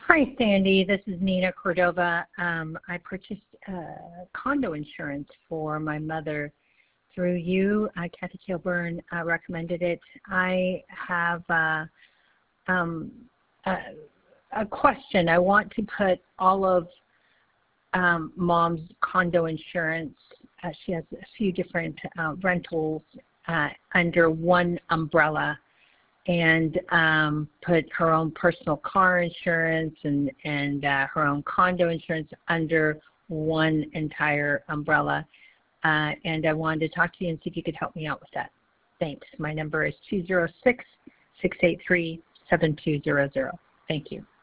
Hi, Sandy. This is Nina Cordova. I purchased condo insurance for my mother through you. Kathy Kilburn recommended it. I have a question. I want to put all of Mom's condo insurance. She has a few different rentals under one umbrella, and put her own personal car insurance and her own condo insurance under one entire umbrella. And I wanted to talk to you and see if you could help me out with that. Thanks. My number is 206-683-7200. Thank you.